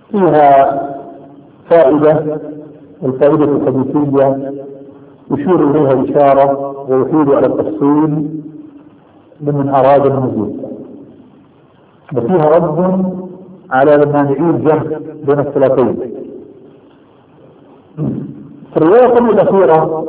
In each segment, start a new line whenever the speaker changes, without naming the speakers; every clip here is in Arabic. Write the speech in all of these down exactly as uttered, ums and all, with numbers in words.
فيها فائدة، الفائدة الحديثية يشير إليها إشارة ويحيل على التفصيل لمن أراد المزيد، وفيها رد على مانعي الجمع بين الثلاثين. في الرواية الأخيرة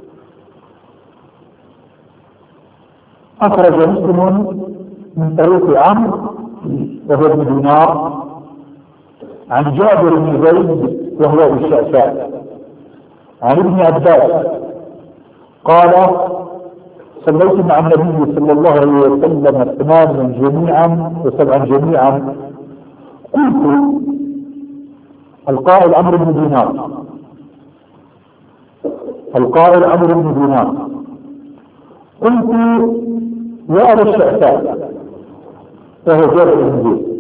أخرج مسلم من طريق عمرو وهو ابن دينار عن جابر بن زيد وهو ابو الشعثاء عن ابن عباس قال: صليت مع النبي صلى الله عليه وسلم ثمانا جميعا وسبعا جميعا. قلت: القائل عمرو بن دينار القائل عمرو بن دينار قلت: يا ابا الشعثاء وهو جابر بن زيد،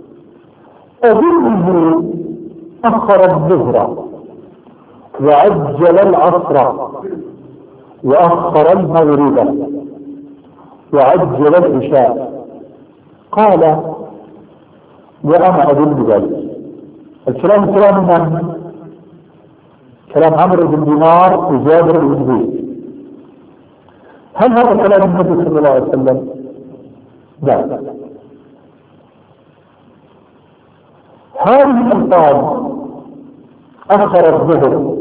أظنه أخر الظهر وعجل العصر وأخر المغرب وعجل العشاء. قال: وأنا أظن ذلك. الكلام كلام من؟ كلام عمرو بن دينار وجابر بن زيد. هل هذا كلام النبي صلى الله عليه وسلم؟ لا. هذه الألفاظ أخر الظهر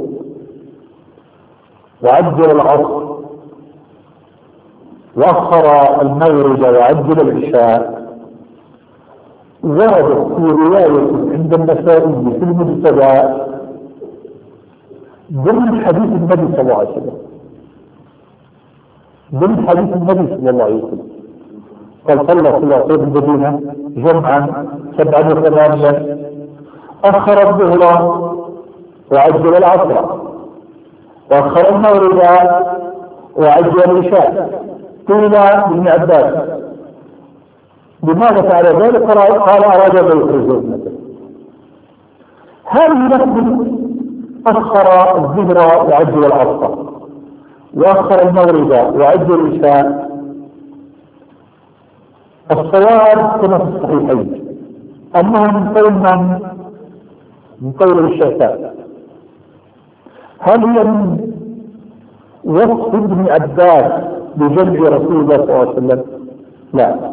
وعجل العصر وأخر المغرب وعجل العشاء وردت في رواية عند النسائي في المجتبى ضمن حديث النبي صلى الله عليه وسلم ضمن حديث النبي صلى الله عليه وسلم قال: صلى صلى الله عليه وسلم المدينة جمعا سبعا وثمانيا، أخر الظهر وعجل العصر وأخر المغرب وعجل العشاء. قيل لابن عباس: لماذا فعل ذلك؟ قال: أراد أن يخرج ابنته. هذه لفظ أخر الظهر وعجل العصر وأخر المغرب وعجل العشاء. الصواب كما في الصحيحين أنه من قول من؟ من قول الشعثاء. هل هي من وصف ابن عباس بجمع رسول الله صلى الله عليه وسلم؟ لا.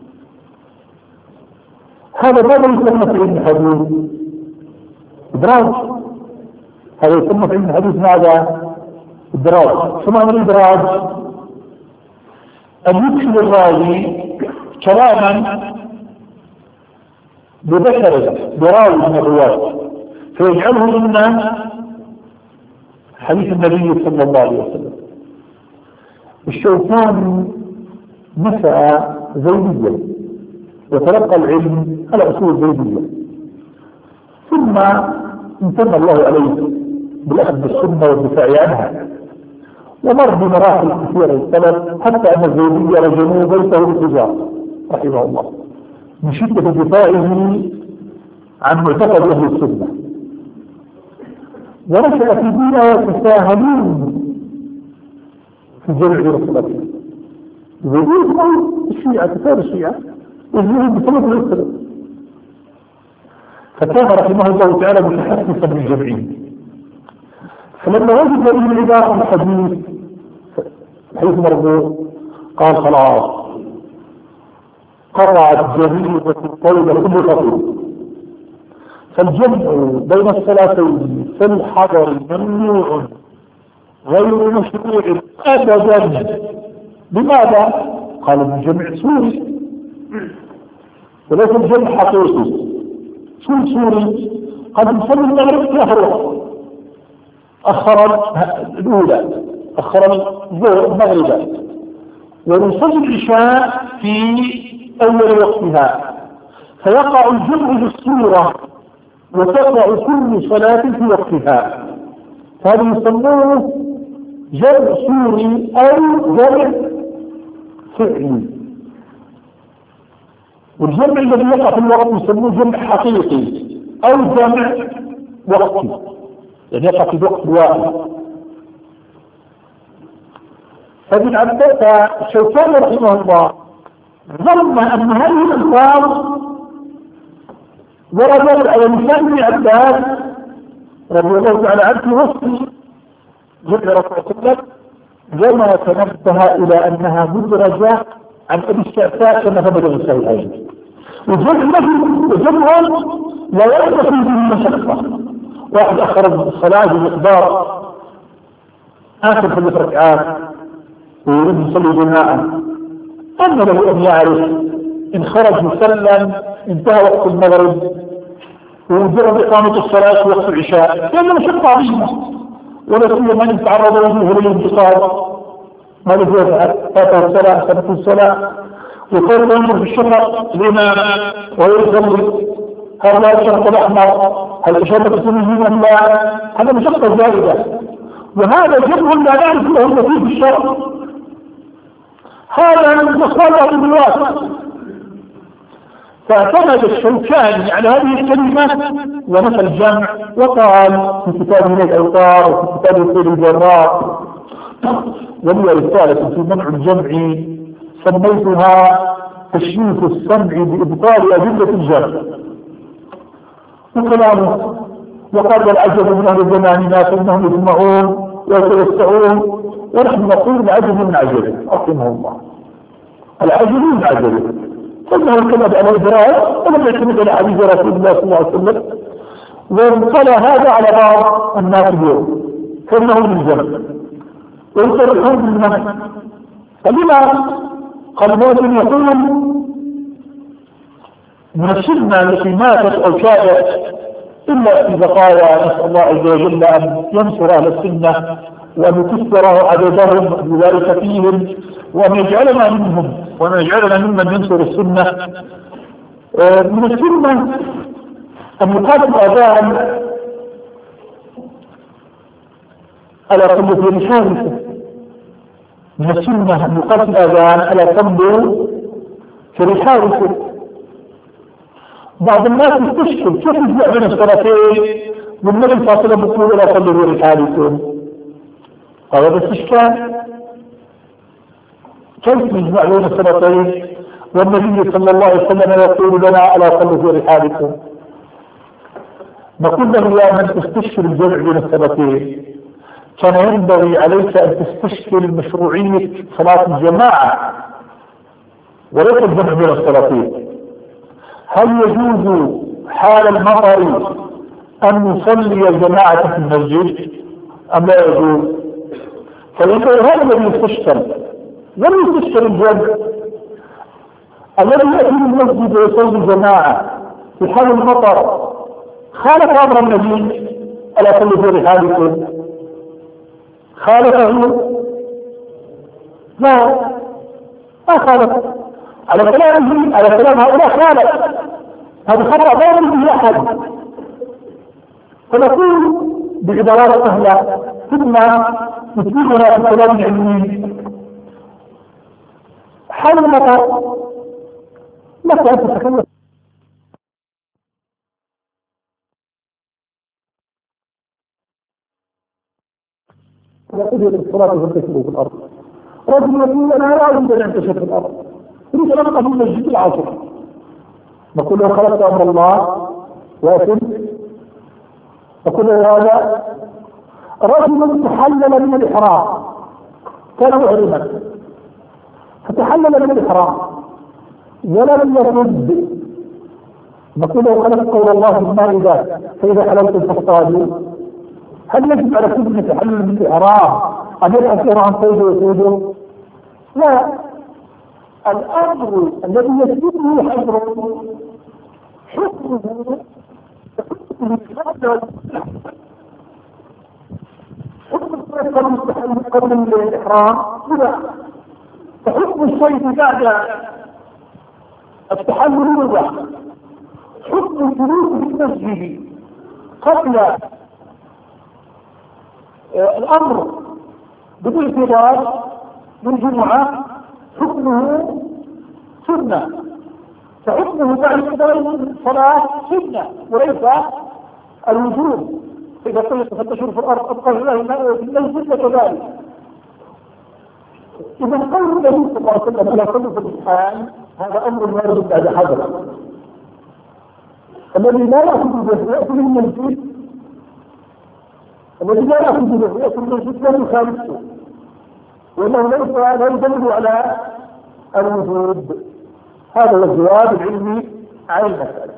هذا ماذا يسمى في علم الحديث؟ إدراج. هذا يسمى في علم الحديث ماذا؟ إدراج. شو معنى الإدراج؟ أن يدخل الراوي كلاما ببشر براوي من الرواة فيجعله ضمن حديث النبي صلى الله عليه وسلم. الشوكاني نشأ زيديا وتلقى العلم على أصول زيدية، ثم امتن الله عليه بالأخذ بالسنة والدفاع عنها، ومر بمراحل كثيرة السلف حتى أن الزيدية رجموه بيته بالحجار رحمه الله من شدة دفاعه عن معتقد أهل السنة. ونشأ في دينه يتساهلون في جمع رسولته يقولون الشيعة كتاب الشيعة يجيبون بسبب الإسلام، فكان رحمه الله تعالى متحسسا من جمعين. فلما وجد ابن العباس الحديث حيث مرضوه قال: خلاص قرعت جريمة الطيبة كل خطير. فالجمع بين الثلاثين في الحضر ممنوع غير مشروع أبدا. لماذا؟ قال: الجمع سوري وليس الجمع حقيقي. شو سوري؟ قد نصلي المغرب يهرب، أخر الأولى أخر الظهر المغرب، ونصلي العشاء في أول وقتها، فيقع الجمع بالصورة وتقع كل صلاة في وقتها. فهذا يسموه جمع سوري أو جمع فعلي. والجمع الذي يقع في الوقت يسموه جمع حقيقي أو جمع وقتي، يعني يقع في وقت واحد. فابن عباس الشوكاني رحمه الله ظن أن هذه الألفاظ ورد على لسان ابن عباس رضي الله تعالى عنه في وصف ذكر رسول الله لما تنبه إلى أنها مدرجة عن أبي الشعثاء كما ثبت في الصحيحين. وجمع لا يعرف به المشقة. واحد أخرج الصلاة بمقدار آخر خمس ركعات ويريد يصلي بناء، أن له أن يعرف إن خرج مسلم انتهى وقت المغرب وجرب إقامة الصلاة في وقت العشاء، لأنه مشقة عظيمة، ولا سيما من تعرض وجهه للانتصاب ما له يفعل فاته الصلاة سنة الصلاة وكان ينظر في الشفق الإمام ويصلي هذا الشرط الأحمر هل أشرت سنه أم لا؟ هذا مشقة زائدة، وهذا جمع لا نعرف له النتيجة في الشرع. هذا من مصالح الواسع. فاعتمد الشوكاني على هذه الكلمة ونفى الجمع وقال في كتاب من الأوطار وفي كتاب سير الجراء ولي رسالة في منع الجمع سميتها تشريف السمع بإبطال أدلة الجمع وكلامه. وقال والعجب من أهل زماننا فإنهم يسمعون ويتوسعون ونحن نقول العجب من عجب رحمه الله. العجب من عجب فإنه اعتمد على الدراية ولم يعتمد على حديث رسول الله صلى الله عليه وسلم، وانطلى هذا على بعض الناس اليوم كأنه من الجمع ويصرحون بالمنع. فلما قال موسم يقول من السنة التي ماتت أو شابت إلا في بقايا، نسأل الله عز وجل أن ينصر أهل السنة وأن يكثر عددهم بذلك فيهم وأن يجعلنا منهم وأن يجعلنا ممن ينصر السنة. من السنة أن يقال الأذان على قلب في رسالته. من السنة أن يقال الأذان على قلب في رسالته. بعض الناس يستشكل كيف يجمع بين الصلاتين والنبي فاصله بقول لا صلوا في رحالكم. هذا استشكال. كيف يجمع بين الصلاتين والنبي صلى الله عليه وسلم يقول لنا الا صلوا في رحالكم؟ نقول له يا من تستشكل الجمع بين الصلاتين كان ينبغي عليك ان تستشكل مشروعيه صلاه الجماعه وليس الجمع بين الصلاتين. هل يجوز حال المطر أن يصلي الجماعة في المسجد أم لا يجوز؟ فيقول هذا الذي يستشكل. لم يستشكل الجمع. الذي يأتي المسجد ويصلي الجماعة في حال المطر خالف أمر النبي ألا صلوا في رحالكم؟ خالفه؟ لا ما خالف. على كلامه على كلام هؤلاء خالف. هذا خطأ لا يمكن به أحد. فنقول بعبارات سهلة ثم نتبعنا في الكلام العلمي. حال المطر لك أن تتكلم يقول الصلاة والسلام في الأرض. رجل يقول أنا لا أريد أن أنتشر في الأرض، أريد أن أبقى في المسجد العصر. نقول له خلقت أمر الله وأتم. نقول له هذا رجل تحلل من الإحرام كان محرما فتحلل من الإحرام ولم يرد. نقول له خلقت قول الله في المائدة فإذا حللتم فاصطادوا. هل يجب على كل من يتحلل من الإحرام أن يتأثر عن صيده وصيده؟ لا. الأمر الذي يسبقه حظر حكمه حكم المستحيل قبل الإحرام لا. فحكم الشيء بعد التحلل يوضح. حكم الجلوس في المسجد قبل الأمر بالاعتبار بالجمعة حكمه سنة، فحكمه بعد قضاء الصلاة سنة وليس الوجوب. إذا قلت فتشور في الأرض أبقى الله في المسجد كذلك. إذا قول النبي صلى الله عليه وسلم لا صلوا في الامتحان هذا أمر لا يرد بعد حذر. الذي لا يأخذ به يأخذ من المسجد، الذي لا يأخذ به يأخذ من المسجد لا يخالفه، وأنه ليس لا يدل على الوجود. هذا هو الجواب العلمي عن المسألة.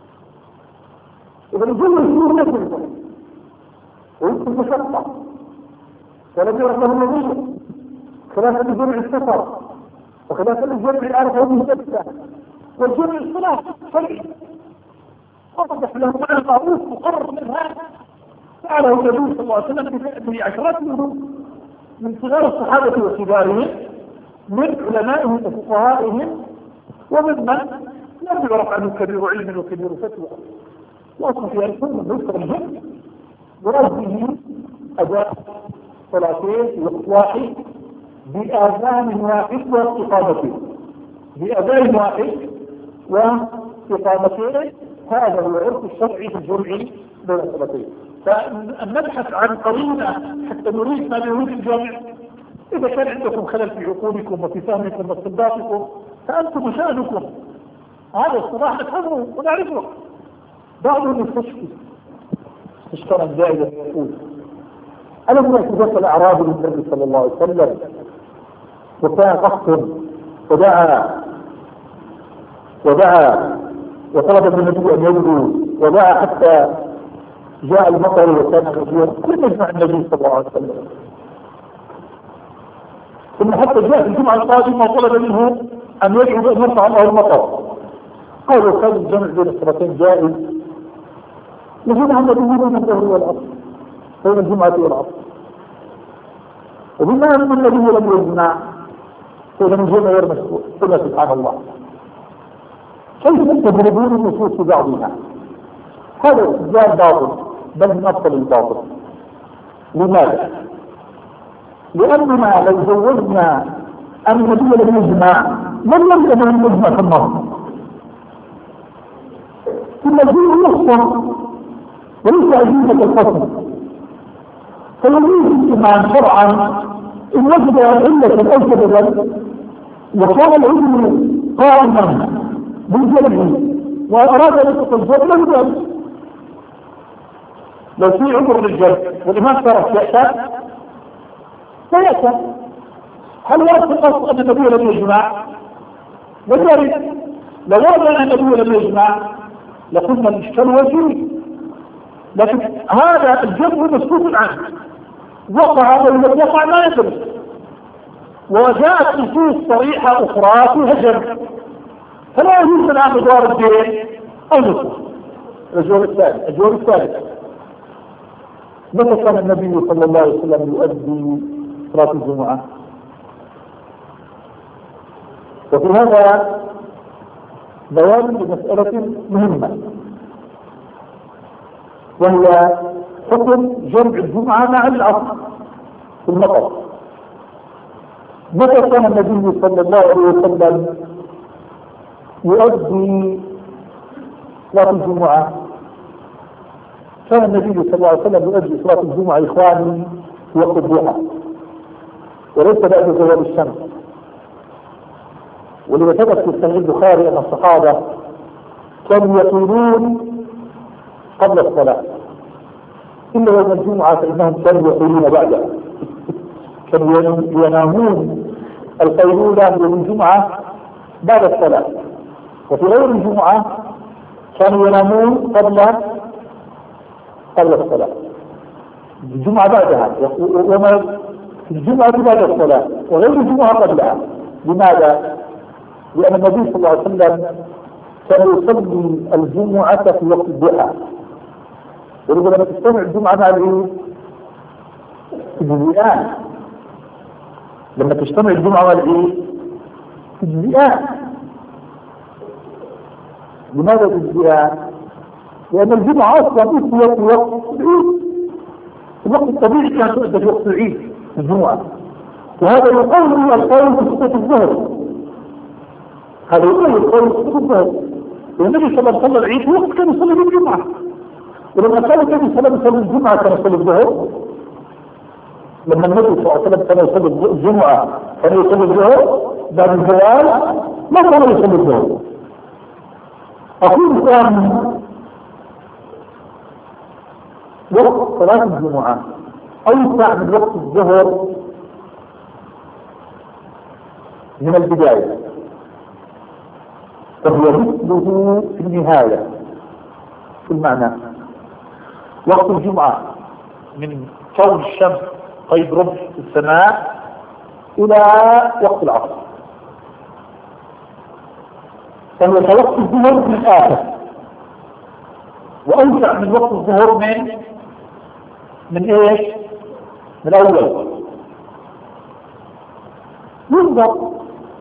إذا الجمع الشهور نفسه ويمكن مشقة ولم يرد له النظير خلافا لجمع السفر وخلافا للجمع العرفة والمهتبسة، والجمع الصلاة شرعي أصبح له معنى معروف مقرر منها فعله النبي صلى الله عليه وسلم بعشرات منهم من صغار الصحابة وكبارهم من علمائهم وفقهائهم وممن لم يعرف عنه كبير علم وكبير فتوى، وأصبح يعرفون من يذكر الجمع برده أداء صلاتين وقت واحد بآذان واحد واستقامتين بأذان واحد واستقامتين. هذا هو العرف الشرعي في الجمع بين الصلاتين. فأن نبحث عن قرينة حتى نريد ما يريد الجامع، إذا كان عندكم خلل في عقولكم وفي فهمكم واستنباطكم فأنتم شأنكم، هذا الصراحة نفهمه ونعرفه. بعضهم يستشفي استشفاء زائدا يقول ألم يأتي الأعرابي للنبي صلى الله عليه وسلم وكان قصد ودعا ودعا وطلب من النبي أن يدعو ودعا حتى جاء المطر وكان غزيرا، كل مجمع النبي صلى الله عليه وسلم. ثم حتى جاء في الجمعة القادمة وطلب منه أن يدعو بأن يرفع الله المطر، قالوا كان الجمع بين الصلاتين جائز لجمع النبي بين الظهر والعصر بين الجمعة والعصر، وبما أن النبي لم يجمع فإذا الجمع غير مشروع. ثم سبحان الله كيف تضربون النصوص في بعضها؟ هذا استدلال باطل بل من أبطل الباطل. لماذا؟ لأننا لو زوجنا أن النبي لم يجمع لم يمكن أن يجمع في النص، ثم الدين يخصر وليس عزيزة الفصل، فيريد الإمام شرعا إن وجد علة أو سببا وكان العلم قائما بالجمع وأراد أن يتقل الجمع له ذلك. لو في عذر للجمع والإمام ترك يأتى فيأتى، هل ورد القصد أن النبي لم يجمع؟ وذلك لو ورد أن النبي لم يجمع لقلنا الإشكال وجيه، لكن هذا الجمع مسكوت عنه، وقع أو لم يقع ما يدري، وجاءت نصوص صريحة أخرى فيها جمع، فلا يجوز الآن مدار الدين أو نصوص. الجواب الثالث الجواب الثالث متى كان النبي صلى الله عليه وسلم يؤدي صلاة الجمعة؟ وفي هذا بيان لمسألة مهمة، وهي حكم جمع الجمعة مع العصر في المطر. متى كان النبي صلى الله عليه وسلم يؤدي صلاة الجمعة؟ كان النبي صلى الله عليه وسلم يؤدي صلاة الجمعة إخواني في وقت الضحى وليس بعد زوال الشمس، ولما ثبت في صحيح البخاري أن الصحابة كانوا يقولون قبل الصلاة، إلا يوم الجمعة فإنهم كانوا يقولون بعدها، كانوا ينامون القيلولة يوم الجمعة بعد الصلاة، وفي غير الجمعة كانوا ينامون قبل قبل الصلاة، الجمعة بعدها وما في الجمعة بعد الصلاة وغير الجمعة قبلها. لماذا؟ لأن النبي صلى الله عليه وسلم كان يصلي الجمعة في وقت الضحى، ولذا لما تجتمع الجمعة مع العيد تجزئان، لما تجتمع الجمعة مع العيد تجزئان. لماذا تجزئان؟ لأن الجمعة أصلا في وقت العيد، في الوقت الطبيعي كانت تؤدى في وقت العيد الجمعة، وهذا يقوم القول في صلاة الظهر، هذا يقوم القول في صلاة الظهر. والنبي صلى الله عليه وسلم العيد في وقت كان يصلي بالجمعة، ولما كان النبي صلى الله عليه وسلم يصلي الجمعة كان يصلي الظهر. لما النبي صلى الله عليه وسلم كان يصلي الجمعة كان يصلي الظهر بعد الزوال، ما كان يصلي الظهر. أقول الآن وقت صلاة الجمعة أوسع من وقت الظهر من البداية، فهو مثله في النهاية في المعنى. وقت الجمعة من كون الشمس قيد رمح في السماء إلى وقت العصر، فهو وقت الظهر في الآخر، وأوسع من وقت الظهر من من إيش؟ من الأول. ينظر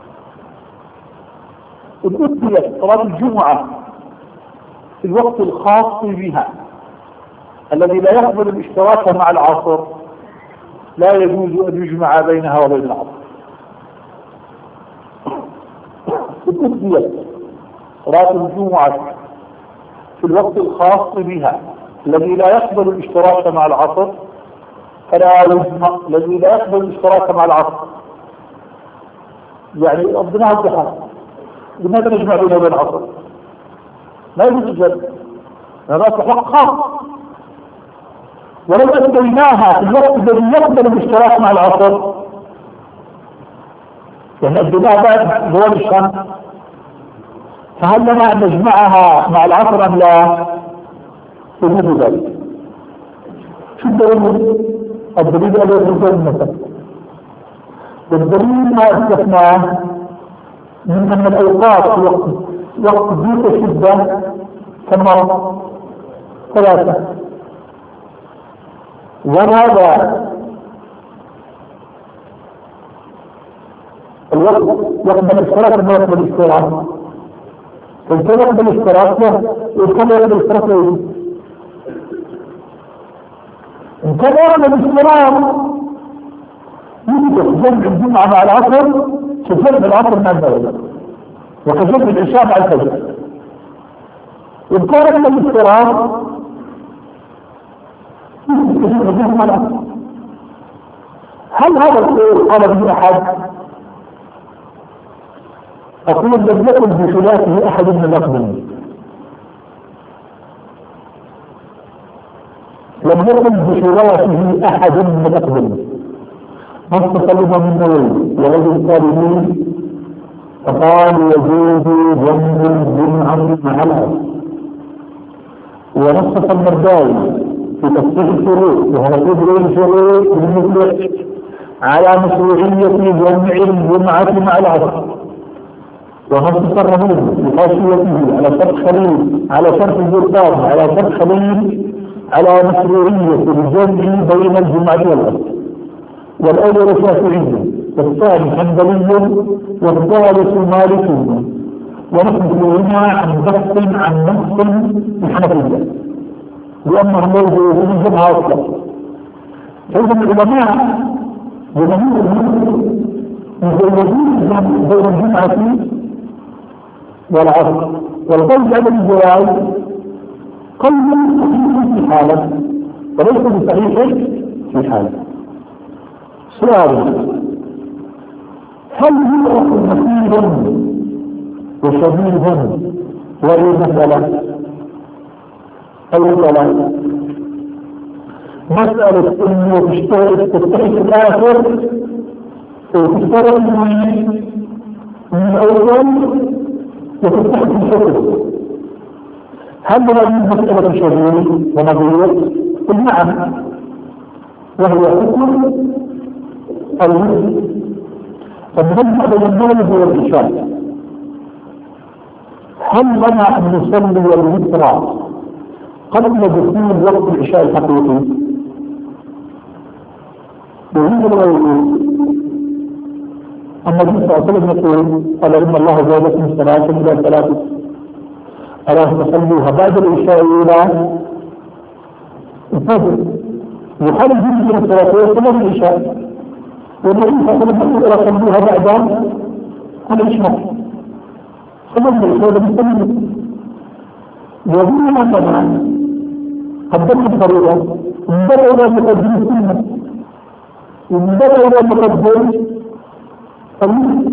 إن أديت صلاة الجمعة في الوقت الخاص بها الذي لا يقبل الاشتراك مع العصر لا يجوز أن يجمع بينها وبين العصر. إن أديت صلاة الجمعة في الوقت الخاص بها الذي لا يقبل الاشتراك مع العصر فلا يجمع، الذي لا يقبل الاشتراك مع العصر يعني قضيناها الضحى، لماذا نجمع بين وبين العصر؟ لا يوجد، هذا حق خاص. ولو أديناها في الوقت الذي يقبل الاشتراك مع العصر يعني أديناها بعد غروب الشمس، فهل لنا أن نجمعها مع العصر أم لا؟ يجوز ذلك. شو الدليل؟ الدليل على الرجال مثلا، والدليل ما استثناه من أن الأوقات في وقت وقت ضيق الشدة كما ثلاثة، وهذا الوقت يقبل الاشتراك ما يقبل الاشتراك، فإن يقبل الاشتراك وكما يقبل الاشتراك يجب. إن كان يقبل الاشتراك يجب جمع الجمعة مع العصر كجمع العصر مع المغرب وكجمع العشاء مع الفجر. إن كان يقبل الاشتراك يجب كجمع الجمعة مع العصر. هل هذا القول قال به أحد؟ أقول لم يكن بخلافه أحد من الأقدمين، لم يكن بخلافه أحد من الأقدمين. نص كلمة من نووي ورجل صالحين فقال يجوز جمع الجمعة مع العصر، ونص المرداوي في تصحيح الشروط وهو تدري الشروط بالمثل على مشروعية جمع الجمعة مع العصر، ونص الرموز بخاصيته على شرط خليل على شرط الجرطان على شرط خليل على مشروعية الجمع بين الجمعة والعصر، والأول شافعي والثاني حنبلي والثالث مالكي، ونحن عن بحث عن نص الحنفية لأنهم يوجدون الجمعة أصلا. فإذا العلماء يزوجون بين الجمعة والعصر، والقول على الجواز قول صحيح في حالة وليس بصحيح في حالة. سؤال: هل هو مثير وشبيه وهي مسألة أو مسألة مسألة إنه تشترك تستحق الآخر وتشترك من الأول وتستحق الشكر، هل هذه مسألة شبيه ونظير؟ قل نعم، وهو حكم الوجه. فالمجمع بين المغرب والعشاء هل لنا أن نصلي الوتر قبل دخول وقت العشاء الحقيقي؟ وهذا الغيب النبي صلى الله عليه وسلم يقول: قال إن الله زادكم الصلاة إلى ثلاثة، اللهم صلوها بعد العشاء إلى الفجر، وقال الجنة من الصلاة والسلام العشاء، والنبي صلى الله عليه وسلم يقول: صلوها بعد العشاء. صلى العشاء بالسلام، وهنا مثلا قدمت الفريضة من بدأ إلى مقدم السنة ومن بدأ إلى مقدم الوجه.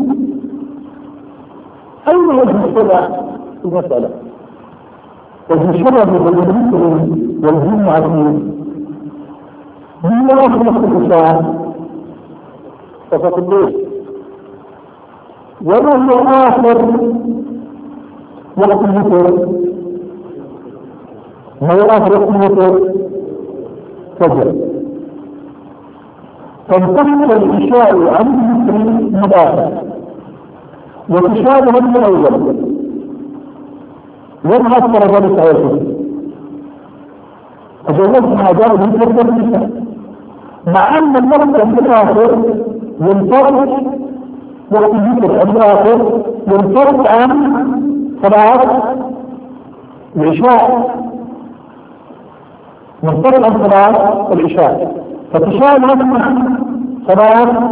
أين وجه الشرع في المسألة؟ وجه الشرع في المسلمين والجن عظيم الله في نفس الإنسان فقط الليل وما هو آخر وقت الوتر ما هو آخر وقت الوتر فجر فانتقل الإشاء عن المسلم مباشرة وتشابه من الأول لم أثر ذلك عليه فجوزنا جاء الوتر بالنساء مع أن الوقت الآخر ينطلق وقت الوتر الآخر ينطلق عن صلاة العشاء ينطلق عن صلاة العشاء فتشابه من صلاة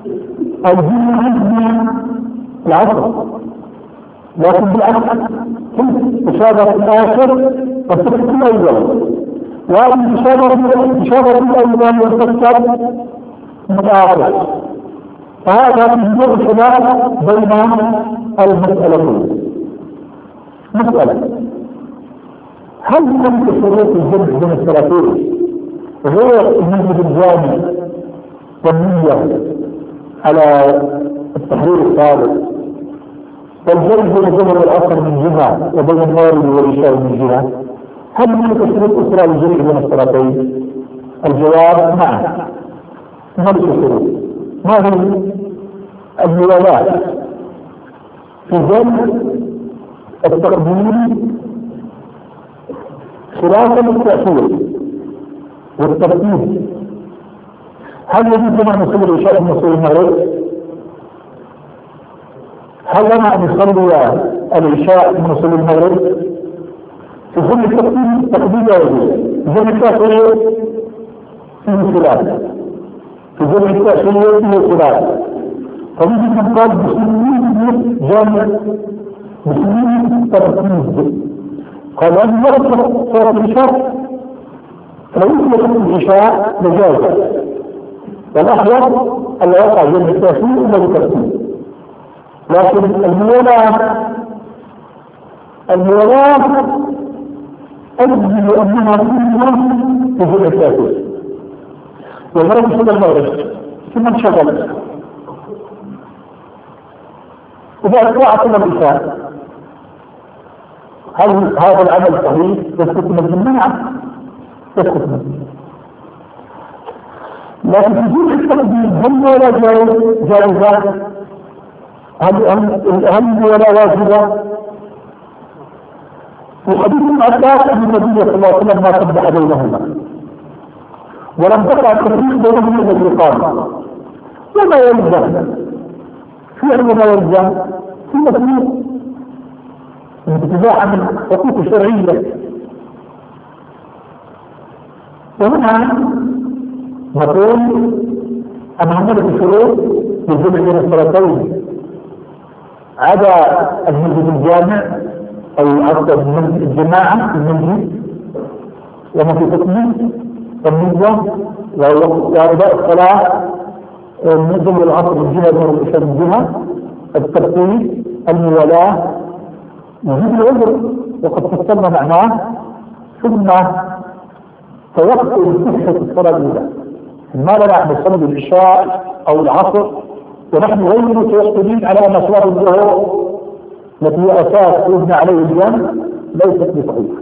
الجمعة العصر لكن بالعكس تشابه الآخر والتفكير الأول وأن تشابه الأول والتفكير الآخر فهذا من الخلاف بين المسألتين. مسألة هل من شروط الجمع بين الثلاثين غير المنهج الجامع والنية على التحرير الصادق والجمع بين الظهر والعصر من جهة وبين المغرب والعشاء من جهة هل من شروط أخرى للجمع بين الصلاتين؟ الجواب نعم. ما الشروط؟ ما هي الموالات في جمع التقديم خلافا التأخير والترتيب؟ هل يجوز لنا أن نصلي العشاء من نصلي المغرب؟ هل لنا أن نصلي العشاء من نصلي المغرب؟ في ظل التقديم تقديم لا يجوز، في ظل التأخير فيه خلاف، في ظل التأخير فيه خلاف. فيجب أن قال بسنين جامع بسنين ترتيب. قال أن يرتب صورة العشاء لو يطلق العشاء لجاز والأحوط أن يقع بين التأخير إلا بالترتيب. لكن المولاة المولاة أجل أنها كلها في ظل التأخير والمرض صلى المغرب ثم انشغل إذا أطلعت من الإشاء هل هذا العمل صحيح؟ يسكت من المنع يسكت منه. لكن في جزء التقديم هل ولا جائزة؟ هل ولا واجبة؟ في حديث العباس أن النبي صلى الله عليه وسلم ما سبح بينهما ولم تقع التفريق بينهما إلا بالإقامة وما يلزم فعل ما يلزم في تفريق انتزاعا من حقوق الشرعية. وهنا نقول أن هناك شروط للجمع بين الصلاتين عدا المسجد الجامع أو عدا الجماعة المسجد وما في تكميل النظام وأداء الصلاة النظام العصر من جهة والعشاء من جهة الترتيب الموالاة يجيب العذر وقد فصلنا معناه ثم توقف صحة الصلاة الأولى ما لا نحن نصلي العشاء أو العصر ونحن غير متوقفين على أن صلاة الظهر التي هي أساس يبنى عليه اليوم ليست بصحيحة.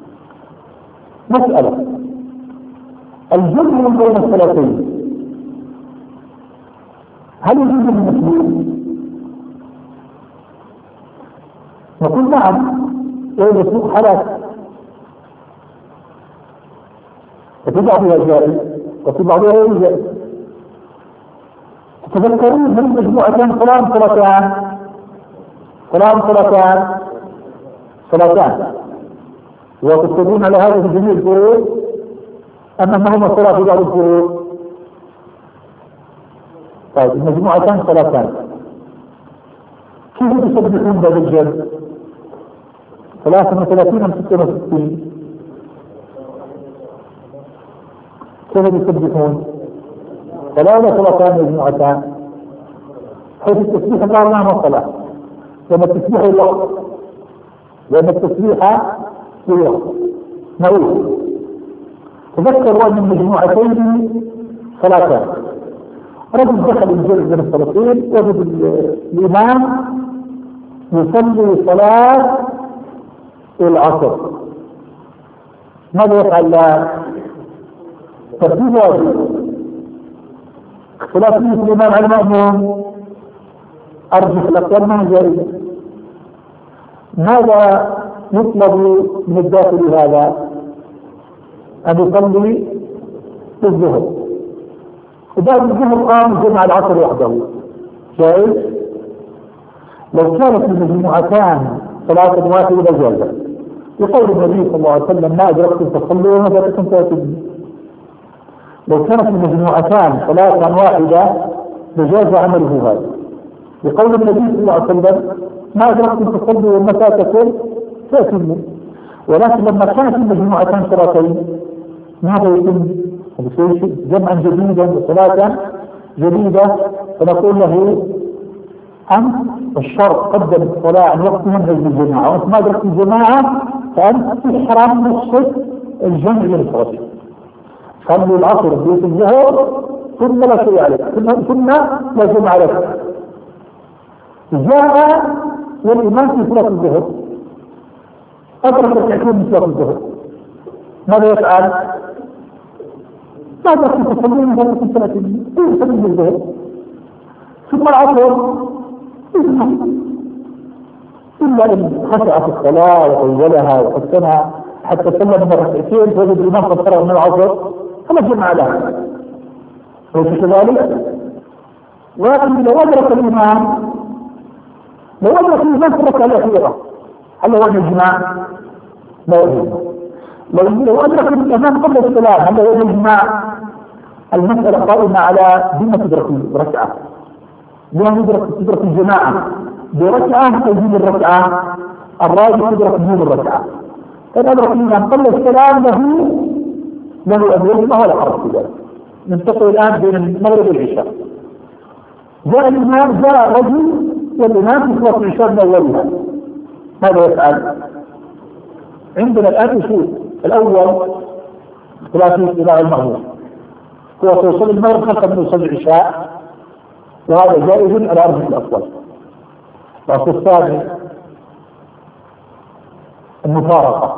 مسألة الجمع بين الصلاتين هل يجوز للمسلم؟ نقول نعم والمسلوك حلال وفي بعضها جائز وفي بعضها غير جائز. تتذكرون من مجموعتين صلاة صلاتان صلاة صلاتان صلاتان وتكتبون على هذا في جميع الفروض أما ما هو الصلاة في بعض الفروض. طيب المجموعتان صلاتان كيف تسبحون بهذا الجمع؟ ثلاثة وثلاثين أم ستة وستين؟ كيف يسبحون؟ ثلاثة صلاتان مجموعتان حيث التسبيح الله نعم الصلاة لما التسبيح اللغة لما التسبيح في اللغة نقول تذكروا أن المجموعتين صلاتان. رجل دخل الجزء من الصلاتين وجد الإمام يصلي صلاة العصر، ماذا يفعل؟ لا ترتيب واجب، اختلاف نية الإمام على المأموم أرجح الأقوال ما جائزة. ماذا يطلب من الداخل هذا؟ أن يصلي الظهر، وبعد الظهر قام جمع العصر وحده، جائز؟ لو كانت المجموعتان صلاة واحدة جائزة، يقول النبي صلى الله عليه وسلم ما أدركتم فصلوا وما فاتكم فاتوا. لو كانت المجموعتان صلاة واحدة لجاز عمله هذا، يقول النبي صلى الله عليه وسلم ما أدركتم فصلوا وما فاتكم فاتوا. ولكن لما كانت المجموعتان صلاتين ماذا يتم؟ جمعا جديدا وصلاة جديدة، فنقول له أنت الشرط قدم الصلاة عن وقتها من أجل الجماعة، وأنت ما أدركت الجماعة فأنت تحرم نصف الجمع للفرد. صلي العصر بيت الظهر ثم لا شيء عليك، ثم لا جمع لك. جاء والإمام في صلاة الظهر أدرك ركعتين من صلاة الظهر، ماذا يفعل؟ ما أدرك تصلي من ذلك الثلاثين يصلي الظهر ثم العصر إلا إن خشع في الصلاة وطولها وحسنها حتى سلم من الركعتين فوجد الإمام قد فرغ من العصر فلا جمع لها، أليس كذلك؟ ولكن لو أدرك الإمام لو أدرك الإمام في الركعة الأخيرة هل هو الإجماع؟ لا يجوز. لو أدرك الإمام قبل السلام هل هو الإجماع؟ المسألة قائمة على بما تدرك الركعة، بما تدرك تدرك الجماعة بركعة تجيب الركعة، الراجل يدرك بدون الركعة. إن أدرك الإمام قبل السلام له له أن يجمع ولا حرج في ذلك. ننتقل الآن بين المغرب والعشاء. جاء الإمام جاء رجل والإمام في صلاة العشاء من أولها، ماذا يفعل؟ عندنا الآن أصول. الأول ثلاثين إلى المغرب هو توصل المغرب خلف من يصلي العشاء، وهذا جائز على أرجح الأقوال. الأصل الثاني المفارقة،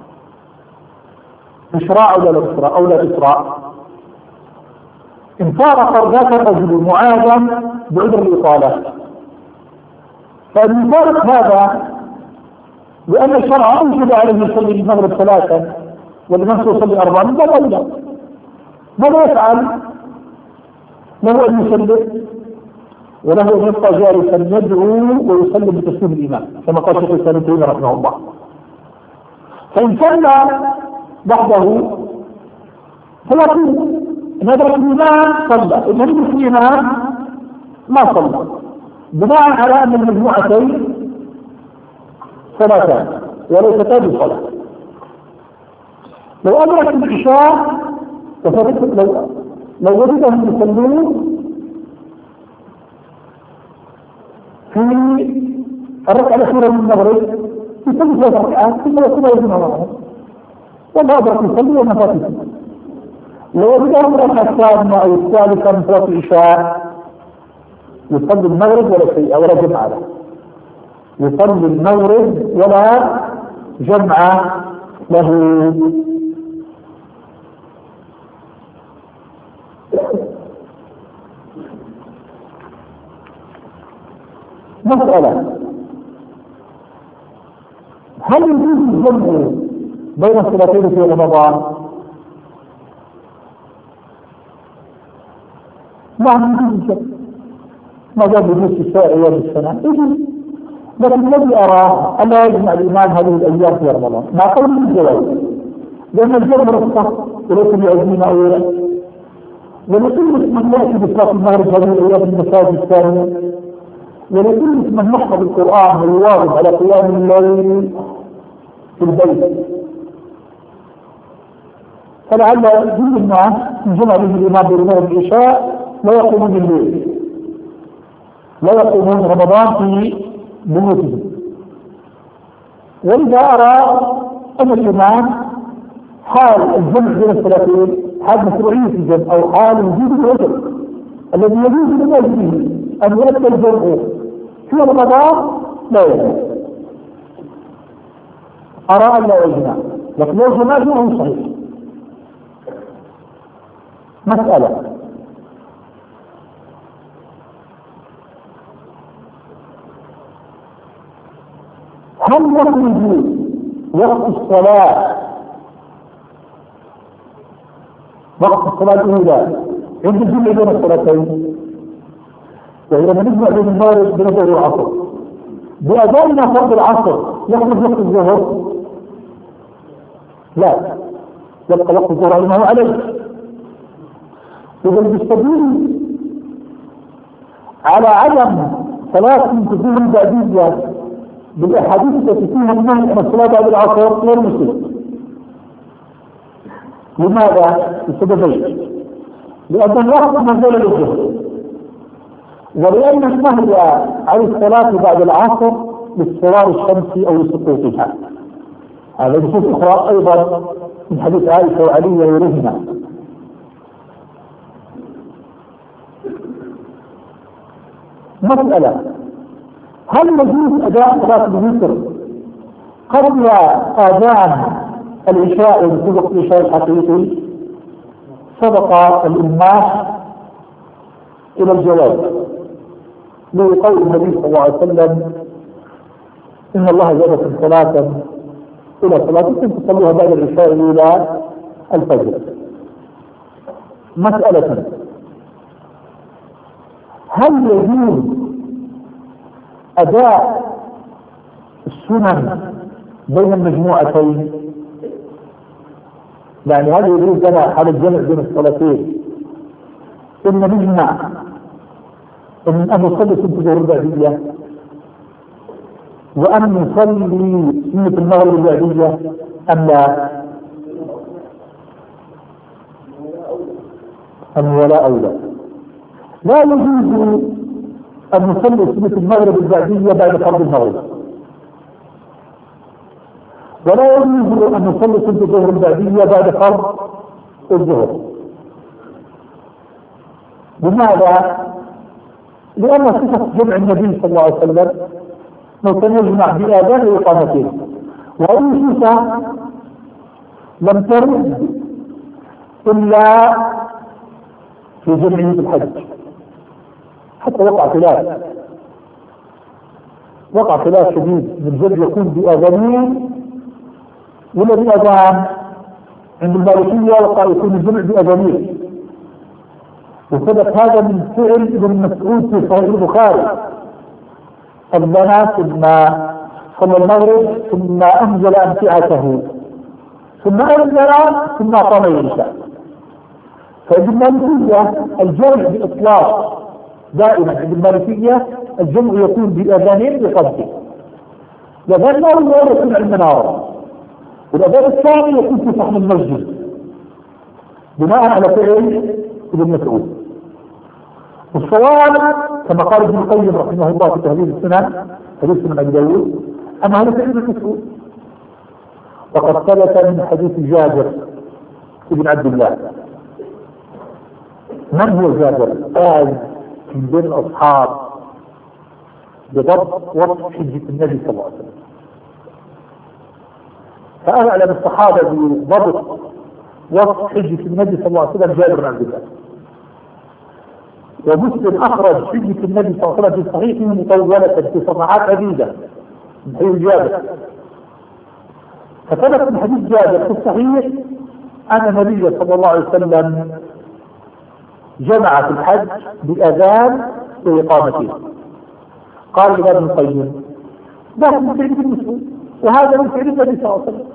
إشراع ولا لا إشراع أو لا إشراع. إن فارق ذاك الرجل معاذا بعذر الإطالة، فإن يفارق هذا لأن الشرع أوجب عليه يصلي المغرب ثلاثا والإمام يصلي أربعا من باب أولى، ماذا يفعل؟ له أن يصلي وله أن يبقى جالسا يدعو ويسلم بتسليم الإمام كما قال شيخ الإسلام ابن تيمية رحمه الله. فإن صلى بعده فيقول إن أدرك الإمام صلى، إن لم يدرك الإمام ما صلى، بناء على أن المجموعتين صلاتان وليستا بصلاة. لو أدرك العشاء لو لو وجدهم يصلون في الركعة الأخيرة من المغرب يصلي ثلاث ركعات ثم يصلي يجمع معهم، ولا أدرك يصلي وما فاتته. لو وجدهم الركعة الثانية أو الثالثة من صلاة العشاء يصلي المغرب ولا شيء ولا جمع له، يصلي المغرب ولا جمع له. مسألة: هل يجوز الجمع بين الصلاتين في رمضان؟ نعم يجوز الجمع ما دام يجوز في سائر ايام السنة يجوز، لكن الذي أراه ألا يجمع الإمام هذه الأيام في رمضان مع قول الجواز، لأن الجمع رخصة وليس بعزمين أولا، ولكل من يأتي بصلاة المغرب هذه الأيام في المساجد الثانية، ولكل من يحفظ القرآن ويواظب على قيام الليل في البيت، فلعل كل الناس من جمع به الإمام بالمغرب العشاء لا يقومون بالليل، لا يقومون رمضان في بيوتهم. ولذا أرى أن الإمام حال الجمع بين الصلاتين حال مشروعية الجمع أو حال وجود الوتر الذي يجوز للمسلم أن يؤدى الجمع في رمضان لا يجوز. أرى أن لا يجمع، لكن لو جمع فهو صحيح. مسألة: هل يخرج وقت الصلاة وقت الصلاة الأولى عند الجمع بين الصلاتين؟ وإذا نجمع بين المغرب بين الظهر والعصر بأذاننا فرض العصر يخرج وقت الظهر؟ لا، يبقى وقت الظهر على ما هو عليه. إذا بالسبيل على عدم صلاة الظهر البعدية بالأحاديث التي فيها النهي عن الصلاة بعد العصر غير مسلم. لماذا؟ لسببين: لأن الوقت منزل للظهر، ولأن النهي عن الصلاة بعد العصر لاصفرار الشمس أو لسقوطها. هذا نصوص أخرى أيضا من حديث عائشة وعلي وغيرهما. مسألة: هل يجوز أداء صلاة الوتر قبل آذان العشاء في وقت العشاء الحقيقي؟ سبق الإلماح إلى الجواز لقول النبي صلى الله عليه وسلم: إن الله جعلكم صلاة إلى صلاتكم تصلوها بعد العشاء إلى الفجر. مسألة: هل يجوز أداء السنن بين المجموعتين؟ يعني هل يجوز لنا حال الجمع بين الصلاتين إن نجمع إن أن نصلي سنة الظهر البعدية وأن نصلي سنة المغرب البعدية أم لا؟ أم ولا أولى؟ لا يجوز أن نصلي سنة المغرب البعدية بعد فرض المغرب، ولا يجوز أن نصلي سنة الظهر البعدية بعد فرض الظهر. لماذا؟ لأن صفة جمع النبي صلى الله عليه وسلم لو كان يجمع بآذان وإقامتين، وهذه صفة لم ترد إلا في جمعه بالحج، حتى وقع خلاف وقع خلاف شديد من جد يكون بآذانين ولا بأذان. عند المالكية وقع يكون الجمع بأذانين، وثبت هذا من فعل ابن مسعود في صحيح البخاري: البنات ثم صلى المغرب ثم أنزل أمتعته ثم أنزل ثم قام العشاء. فعند المالكية الجمع بإطلاق دائما، عند المالكية الجمع يكون بأذانين بقصده. الأذان الأول يكون على المنارة، والأذان الثاني يكون في صحن المسجد بناء على فعل ابن مسعود. والصواب كما قال ابن القيم رحمه الله في تهذيب السنن، حديث من أبي داود، أما هذا فعل ابن مسعود. وقد ثبت من حديث جابر بن عبد الله. من هو جابر؟ قال من بين الأصحاب بضبط وصف حجة النبي صلى الله عليه وسلم، فأعلم الصحابة بضبط وصف حجة النبي صلى الله عليه وسلم جابر بن عبد الله. ومسلم أخرج حجة النبي صلى الله عليه وسلم في صحيحه مطولة في صفحات عديدة من حديث جابر. فثبت من حديث جابر في الصحيح أن النبي صلى الله عليه وسلم جمع في الحج بأذان وإقامتين. قال ابن القيم: ذاك من فعل ابن مسعود، وهذا من فعل النبي صلى الله عليه وسلم.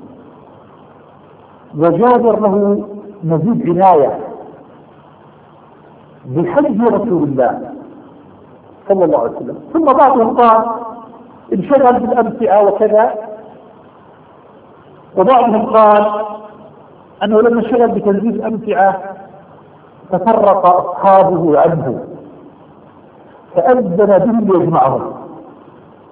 وجابر له مزيد عناية بحج رسول الله صلى الله عليه وسلم. ثم بعضهم قال انشغل بالأمتعة وكذا، وبعضهم قال أنه لما انشغل بتنزيل الأمتعة تفرق أصحابه عنه فأذن بهم ليجمعهم.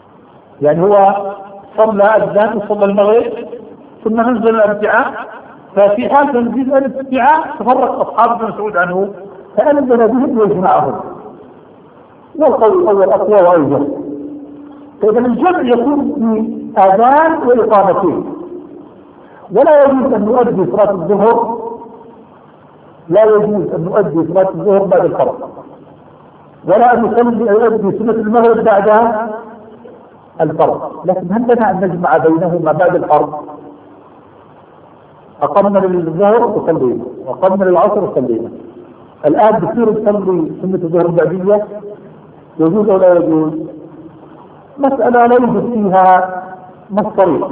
يعني هو صلى أذان وصلى المغرب ثم نزل الأمتعة ففي حال تنزيل الاستدعاء تفرق أصحاب ابن مسعود عنه فأنزل بهم ويجمعهم، والقول الأول أقوى وأوجه. فإذا الجمع يكون في آذان وإقامتين، ولا يجوز أن نؤدي صلاة الظهر لا يجوز أن نؤدي صلاة الظهر بعد الفرض، ولا أن نصلي أو نؤدي سنة المغرب بعد الفرض، لكن هل لنا أن نجمع بينهما بعد الفرض؟ أقمنا للظهر وصلينا، وأقمنا للعصر وصلينا، الآن بصير نصلي سنة الظهر البعدية، يجوز أو لا يجوز؟ مسألة لا يوجد فيها نص صريح.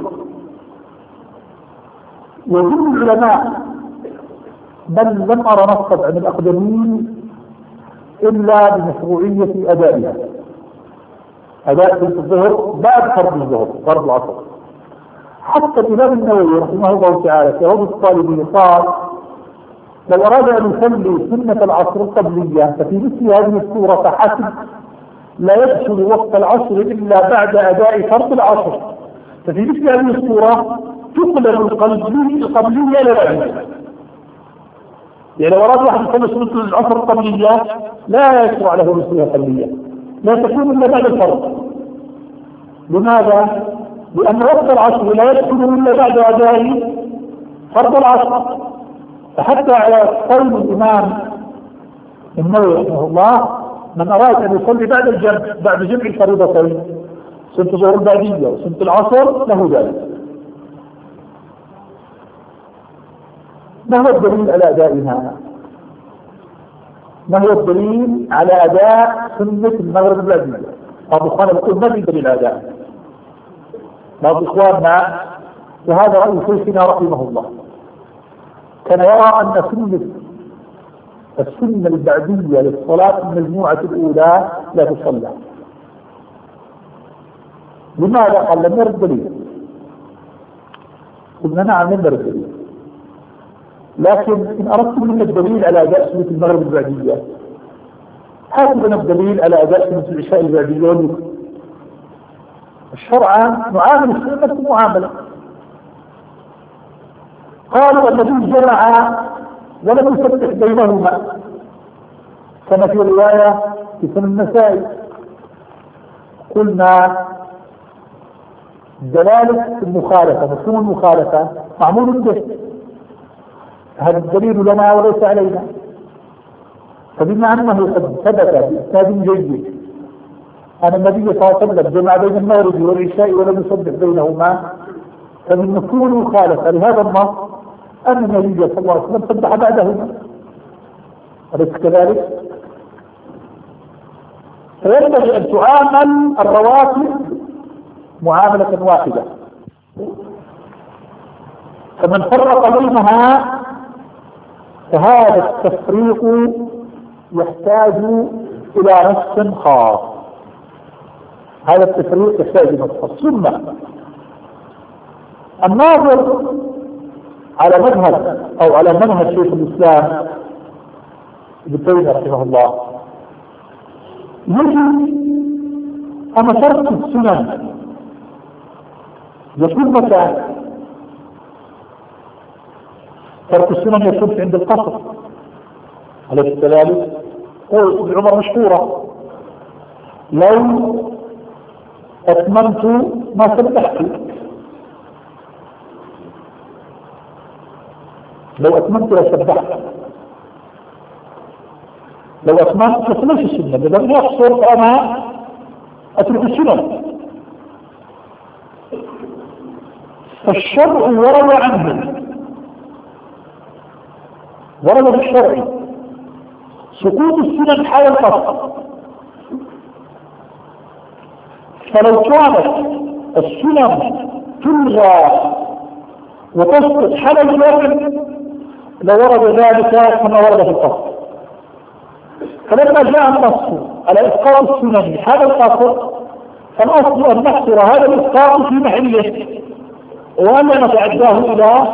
يجوز العلماء بل لم أرى نصا عن الأقدمين إلا بمشروعية أدائها، أداء سنة الظهر بعد فرض الظهر فرض العصر. حتى الإمام النووي رحمه الله تعالى في روض الطالبين قال لو أراد أن يصلي سنة العصر القبلية ففي مثل هذه الصورة فحسب لا يدخل وقت العصر إلا بعد أداء فرض العصر، ففي مثل هذه الصورة تقلل القبلية للعلم. يعني لو أراد واحد يصلي سنة العصر القبلية لا يشرع له مثلها قبلية، لا تكون إلا بعد الفرض. لماذا؟ لأن وقت العصر لا يدخل إلا بعد أداء فرض العصر. فحتى على قول الإمام النووي رحمه الله من أراد أن يصلي بعد الجمع بعد جمع الفريضتين سنة الظهر البعدية وسنة العصر له ذلك. ما هو الدليل على أدائها؟ ما هو الدليل على أداء سنة المغرب البعدية؟ بعض إخواننا يقول ما في دليل على أداء، بعض إخواننا وهذا رأي شيخنا رحمه الله كان يرى أن سنة السنة البعدية للصلاة المجموعة الأولى لا تصلى. لماذا؟ قال لم يرد دليل. قلنا نعم لم يرد دليل، لكن إن أردت من الدليل على أداء سنة المغرب البعدية هات لنا الدليل على أداء سنة العشاء البعدية. الشرع نعامل السنة معاملة. قالوا الذي جمع ولم يفتح بينهما كما في رواية في سنن النسائي. قلنا دلالة المخالفة مفهوم المخالفة معمول به، هذا الدليل لنا وليس علينا. فبما أنه قد ثبت بإسناد جيد أن النبي صلى الله عليه وسلم جمع بين المغرب والعشاء ولم يصدق بينهما فمن مفهوم المخالفة لهذا النص أن النبي صلى الله عليه وسلم صدق بعدهما، أليس كذلك؟ فينبغي أن تعامل الرواتب معاملة واحدة، فمن فرق بينها فهذا التفريق يحتاج إلى نص خاص. هذا التفريق يحتاج إلى نص خاص. ثم الناظر على مذهب أو على منهج شيخ الإسلام ابن تيمية رحمه الله يجب أن ترك السنن يكون متى؟ ترك السنن يكون عند القصر أليس كذلك؟ قول ابن عمر مشهورة لو أتممت ما سبحت، لو أتممت لسبحت، لو أتممت لسلش السنة، لأنه يقصر فأنا أترك السنة. فالشرع ورد عنه، ورد بالشرع سقوط السنن حال القصر. فلو كانت السنن تلغى وتسقط حال الوقت لورد ذلك كما ورد في القصر. فلما جاء النص على إسقاط السنن حال القصر فالأصل أن نحصر هذا الإسقاط في محله وألا نتعداه إلى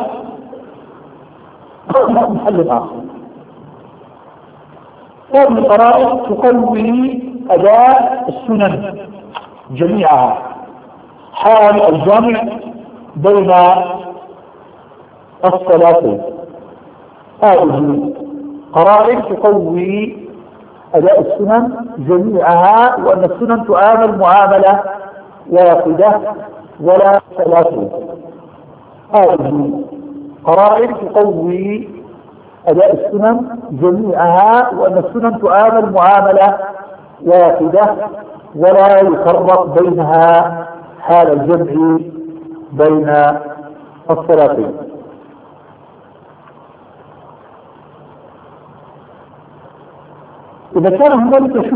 محل آخر. هذه القرائن تقوي أداء السنن جميعها، حال الجمع بين الصلاتين. هذه قرائن تقوي أداء السنن جميعها، وأن السنن تعامل معاملة واحدة ولا ثلاثة. هذه قرائن تقوي أداء السنن جميعها، وأن السنن تعامل معاملة واحدة ولا يفرق بينها حال الجمع بين الصلاتين. إذا كان هنالك